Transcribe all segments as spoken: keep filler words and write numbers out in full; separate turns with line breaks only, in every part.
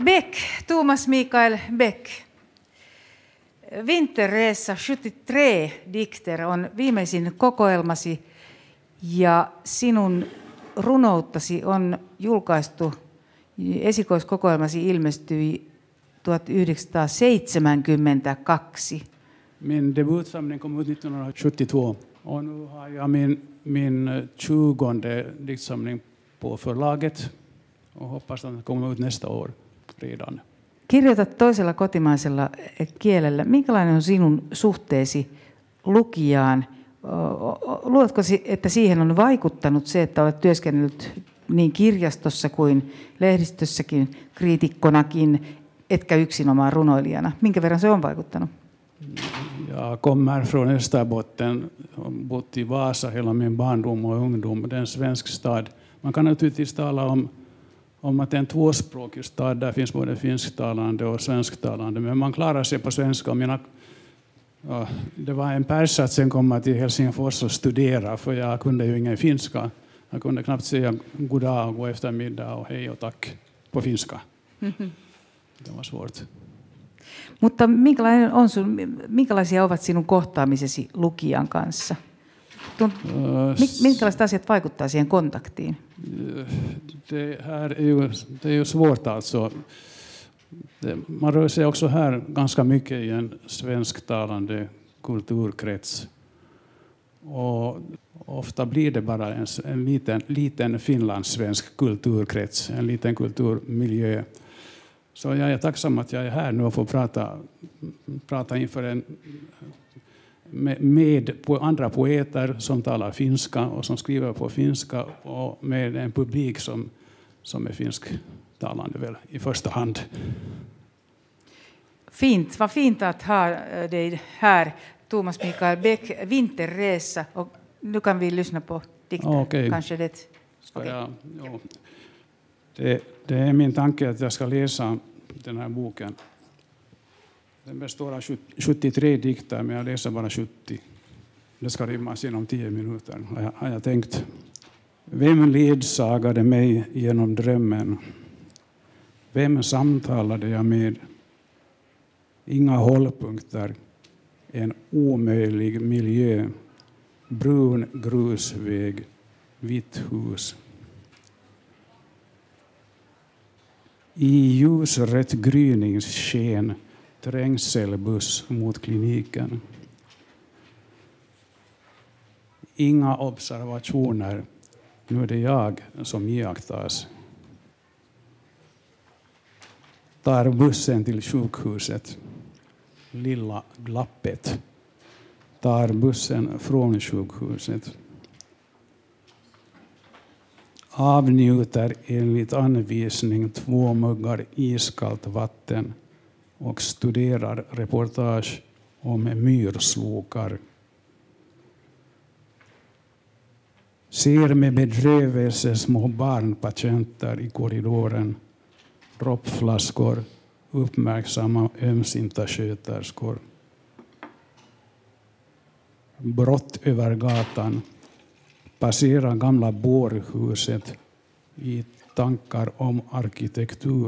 Beck, Thomas Mikael Beck. Vinterresa sjuttiotre dikter on viimeisin kokoelmasi ja sinun runouttasi on julkaistu, esikoiskokoelmasi ilmestyi tuhatyhdeksänsataaseitsemänkymmentäkaksi.
Min debutsamling kom ut nittonhundrasjuttiotvå och nu har jag min, min tjugonde diktsamling på förlaget och hoppas att den kommer ut nästa år redan.
Kirjoitat toisella kotimaisella kielellä. Minkälainen on sinun suhteesi lukijaan? Luuletko, että siihen on vaikuttanut se, että olet työskennellyt niin kirjastossa kuin lehdistössäkin, kriitikkonakin, etkä yksinomaan runoilijana? Minkä verran se on vaikuttanut?
Jag kommer från Österbotten, har bott i Vasa hela min barndom och ungdom. Det är en svensk stad. Man kan naturligtvis tala om, om att det är en tvåspråkig stad. Där finns både finsktalande och svensktalande. Men man klarar sig på svenska. Mina, ja, det var en pers att sen komma till Helsingfors och studera. För jag kunde ju ingen finska. Jag kunde knappt säga god dag, god eftermiddag och hej och tack på finska. Det var svårt.
Mutta minkälainen on sun, minkälaisia ovat sinun kohtaamisesi lukijan kanssa? Minkälaiset asiat vaikuttaa siihen kontaktiin?
Det här är ju, det är ju svårt alltså. Det, man rör sig också här ganska mycket i en svensktalande kulturkrets. Och ofta blir det bara en, en liten, liten finlandssvensk kulturkrets, en liten kulturmiljö. Så jag är tacksam att jag är här nu och får prata, prata inför en, med, med andra poeter som talar finska och som skriver på finska och med en publik som, som är finsktalande väl i första hand.
Fint, vad fint att ha dig här, Thomas Mikael Beck, Vinterresa. Och nu kan vi lyssna på dikter.
Okay.
Kanske det. Okay.
Ja, ja. Det, det är min tanke att jag ska läsa den här boken. Den består av sjuttiotre dikter, men jag läser bara sjuttio. Det ska rymmas inom tio minuter, har jag, har jag tänkt. Vem ledsagade mig genom drömmen? Vem samtalade jag med? Inga hållpunkter. En omöjlig miljö. Brun grusväg. Vitt hus. I ljusrätt gryningssken, trängselbuss mot kliniken. Inga observationer, nu är det jag som iakttas. Tar bussen till sjukhuset, lilla glappet. Tar bussen från sjukhuset. Avnjuter enligt anvisning två muggar iskallt vatten och studerar reportage om myrslokar. Ser med bedrövelse små barnpatienter i korridoren, droppflaskor, uppmärksamma ömsinta sköterskor. Brott över gatan. Passera gamla bårhuset i tankar om arkitektur.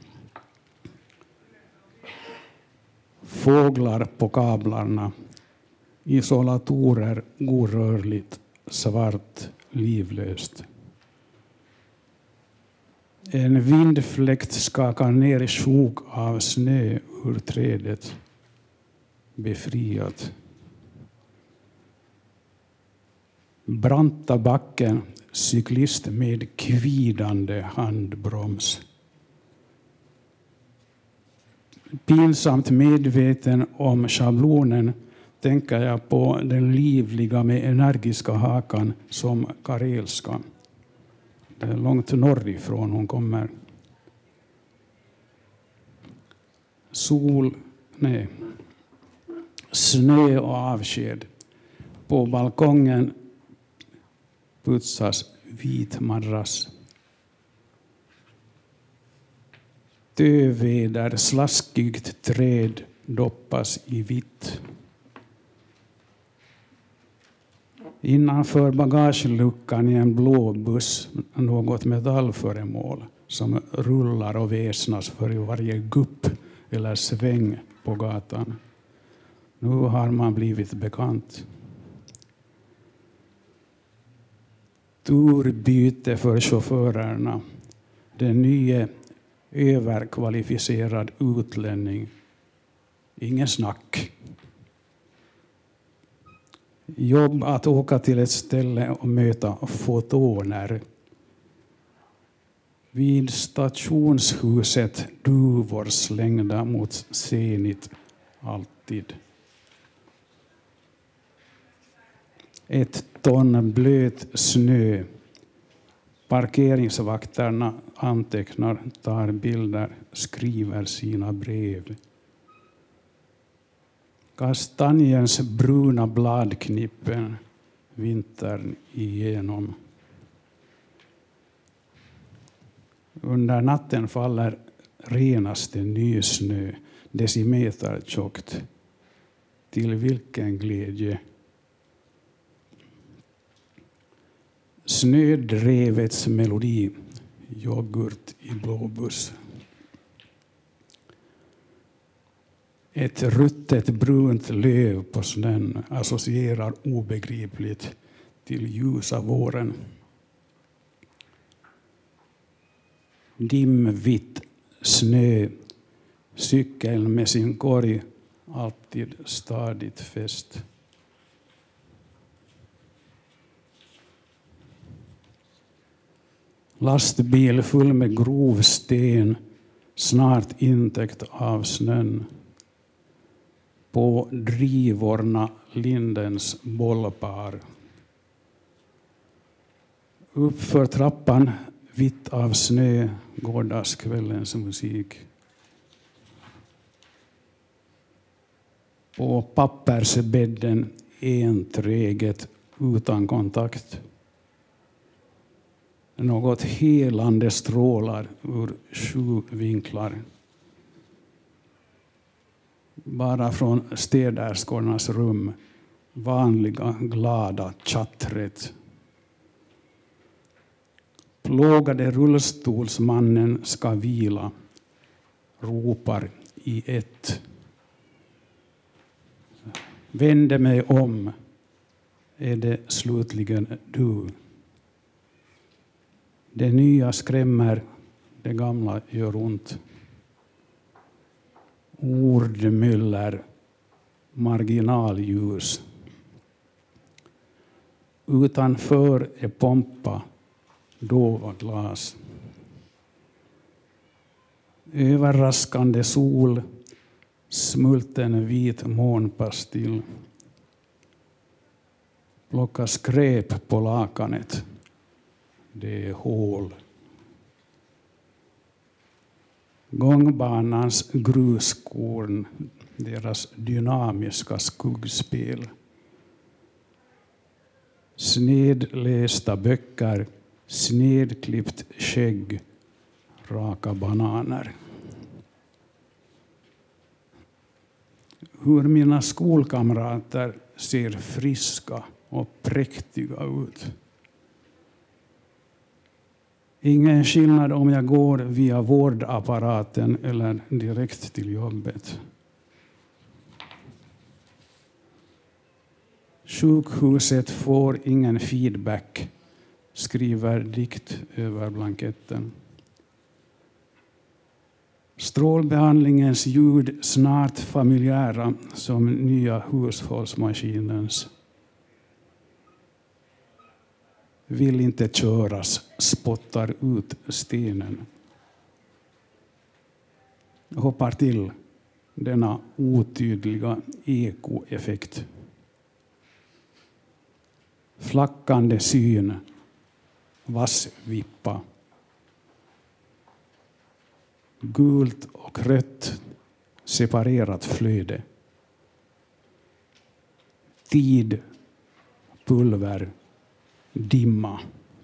Fåglar på kablarna. Isolatorer orörligt, svart, livlöst. En vindfläkt skakar ner sjok av snö ur trädet. Befriat. Branta backen, cyklist med kvidande handbroms. Pinsamt medveten om schablonen tänker jag på den livliga med energiska hakan som karelska. Det är långt norrifrån hon kommer. Sol, nej. Snö och avsked. På balkongen putsas vit madrass. Töväder, slaskigt träd doppas i vitt. Innanför bagageluckan i en blå buss något metallföremål som rullar och väsnas för varje gupp eller sväng på gatan. Nu har man blivit bekant. Turbyte för chaufförerna. Den nya överkvalificerad utlänning. Ingen snack. Jobb att åka till ett ställe och möta fotoner. Vid stationshuset duvor slängda mot Zenit alltid. Ett ton blöt snö. Parkeringsvakterna antecknar, tar bilder, skriver sina brev. Kastanjens bruna bladknippen vintern igenom. Under natten faller renaste nysnö, decimeter tjockt. Till vilken glädje. Snödrevets melodi, yoghurt i blåbuss. Ett ruttet brunt löv på snön associerar obegripligt till ljusa våren. Dimvitt snö, cykeln med sin korg alltid stadigt fäst. Lastbil full med grov sten, snart intäckt av snön. På drivorna lindens bollpar. Uppför trappan, vitt av snö, gårdagskvällens musik. På pappersbädden enträget utan kontakt. Något helande strålar ur sju vinklar. Bara från städerskornas rum, vanliga glada chattret. Plågade rullstolsmannen ska vila, ropar i ett. Vände mig om, är det slutligen du. Det nya skrämmer, det gamla gör ont. Ordmyller, marginalljus. Utanför är pompa, dova glas. Överraskande sol, smulten vit månpastill. Plocka skräp på lakanet. Det är hål. Gångbanans gruskorn, deras dynamiska skuggspel. Snedlästa böcker, snedklippt skägg, raka bananer. Hur mina skolkamrater ser friska och präktiga ut. Ingen skillnad om jag går via vårdapparaten eller direkt till jobbet. Sjukhuset får ingen feedback, skriver dikt över blanketten. Strålbehandlingens ljud snart familjära som nya hushållsmaskinens. Vill inte köras, spottar ut stenen. Hoppar till denna otydliga ekoeffekt. Flackande syn, vass vippa. Gult och rött, separerat flöde. Tid, pulver, dimma.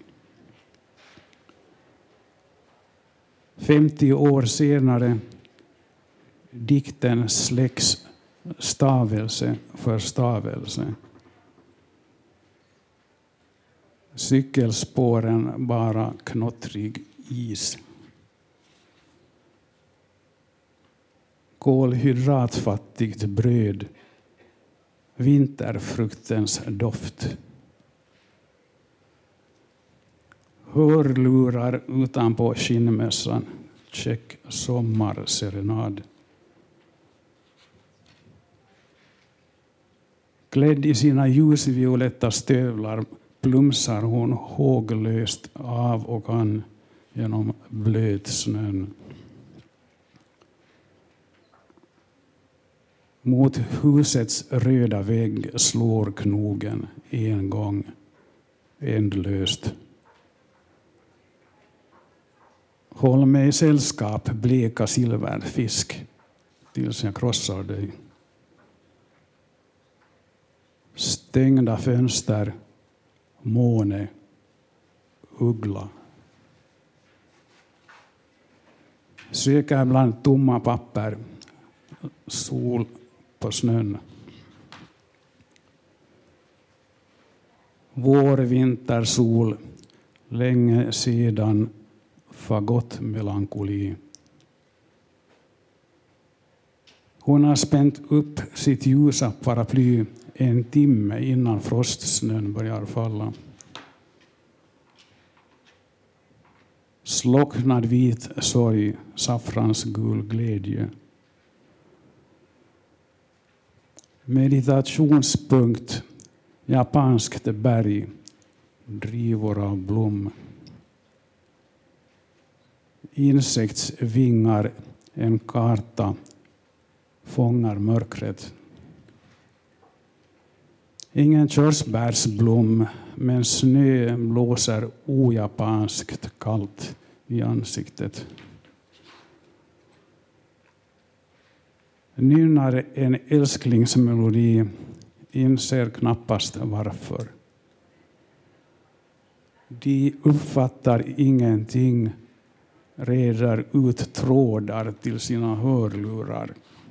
femtio år senare, dikten släcks stavelse för stavelse. Cykelspåren bara knottrig is. kolhydratfattigt bröd, vinterfruktens doft. Hörlurar utanpå skinnmössan, check sommarserenad. Klädd i sina ljusvioletta stövlar plumsar hon håglöst av och an genom blöt snön. Mot husets röda vägg slår knogen en gång ändlöst. Håll mig sällskap, bleka silverfisk, tills jag krossar dig. Stängda fönster, måne, uggla. Söker bland tomma papper, sol på snön. Vår, vinter, sol, länge sedan fagott melankoli. Hon har spänt upp sitt ljusa paraply en timme innan frostsnön börjar falla. Slocknad vit sorg, saffransgul glädje. Meditationspunkt, japanskt berg, drivor av blom. Insektsvingar, en karta, fångar mörkret. Ingen körsbärsblom, men snö blåser ojapanskt kallt i ansiktet. Nynnar en älsklingsmelodi, inser knappast varför. De uppfattar ingenting, reder ut trådar till sina hörlurar.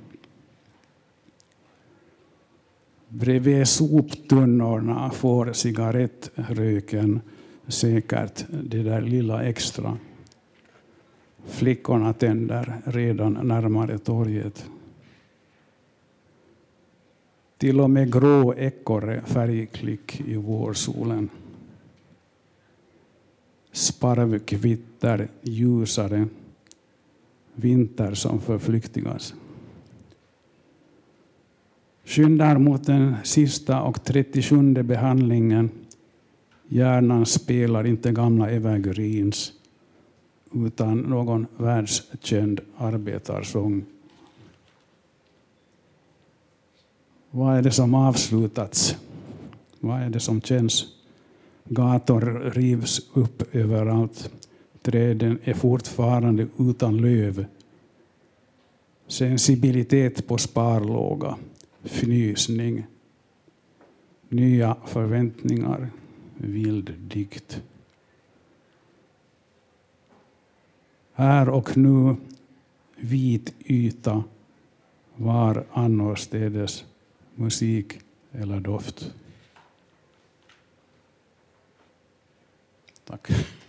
Bredvid soptunnorna får cigarettröken säkert det där lilla extra. Flickorna tänder redan närmare torget. Till och med grå ekorre färgklick i vårsolen. Sparvkvitter ljusare, vinter som förflyktigas. Skyndar mot den sista och trettiosjunde behandlingen. Hjärnan spelar inte gamla evergreens utan någon världskänd arbetarsång. Vad är det som avslutats? Vad är det som känns? Gator rivs upp överallt. Träden är fortfarande utan löv. Sensibilitet på sparlåga. Fnysning. Nya förväntningar. Vild dikt. Här och nu vit yta. Var annorstädes musik eller doft. Tack.